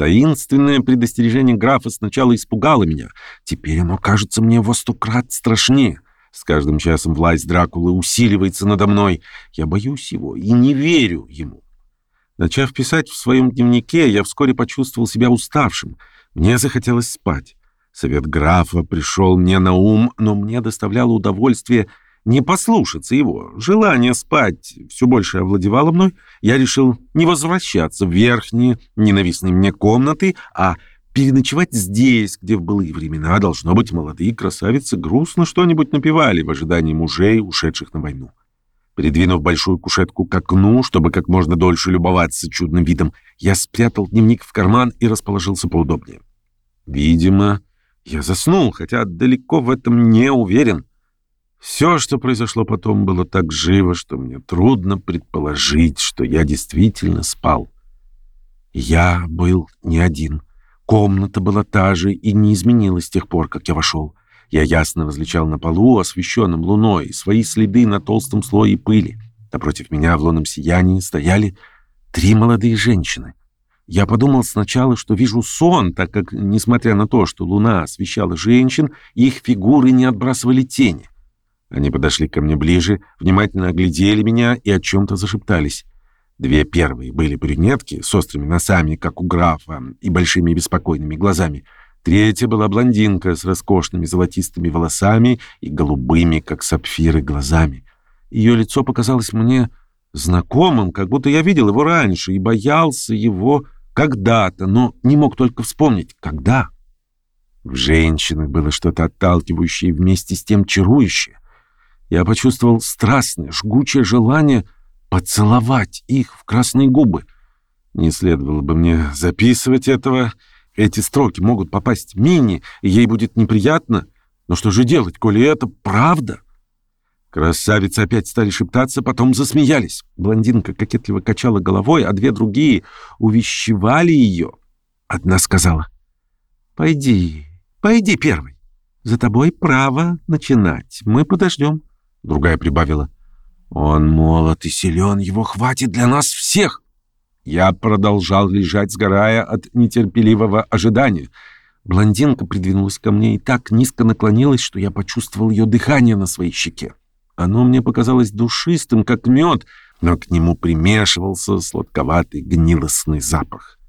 Таинственное предостережение графа сначала испугало меня. Теперь оно кажется мне во 100 крат страшнее. С каждым часом власть Дракулы усиливается надо мной. Я боюсь его и не верю ему. Начав писать в своем дневнике, я вскоре почувствовал себя уставшим. Мне захотелось спать. Совет графа пришел мне на ум, но мне доставляло удовольствие не послушаться его. Желание спать все больше овладевало мной. Я решил не возвращаться в верхние, ненавистные мне комнаты, а переночевать здесь, где в былые времена, должно быть, молодые красавицы грустно что-нибудь напевали в ожидании мужей, ушедших на войну. Придвинув большую кушетку к окну, чтобы как можно дольше любоваться чудным видом, я спрятал дневник в карман и расположился поудобнее. Видимо, я заснул, хотя далеко в этом не уверен. Все, что произошло потом, было так живо, что мне трудно предположить, что я действительно спал. Я был не один. Комната была та же и не изменилась с тех пор, как я вошел. Я ясно различал на полу, освещенном луной, свои следы на толстом слое пыли. Напротив меня в лунном сиянии стояли 3 молодые женщины. Я подумал сначала, что вижу сон, так как, несмотря на то, что луна освещала женщин, их фигуры не отбрасывали тени. Они подошли ко мне ближе, внимательно оглядели меня и о чем-то зашептались. 2 первые были брюнетки с острыми носами, как у графа, и большими беспокойными глазами. 3-я была блондинка с роскошными золотистыми волосами и голубыми, как сапфиры, глазами. Ее лицо показалось мне знакомым, как будто я видел его раньше и боялся его когда-то, но не мог только вспомнить, когда. В женщинах было что-то отталкивающее и вместе с тем чарующее. Я почувствовал страстное, жгучее желание поцеловать их в красные губы. Не следовало бы мне записывать этого. Эти строки могут попасть Минни, и ей будет неприятно. Но что же делать, коли это правда? Красавицы опять стали шептаться, потом засмеялись. Блондинка кокетливо качала головой, а 2 другие увещевали ее. Одна сказала: «Пойди первой. За тобой право начинать. Мы подождем». Другая прибавила: «Он молод и силен, его хватит для нас всех». Я продолжал лежать, сгорая от нетерпеливого ожидания. Блондинка придвинулась ко мне и так низко наклонилась, что я почувствовал ее дыхание на своей щеке. Оно мне показалось душистым, как мед, но к нему примешивался сладковатый гнилостный запах.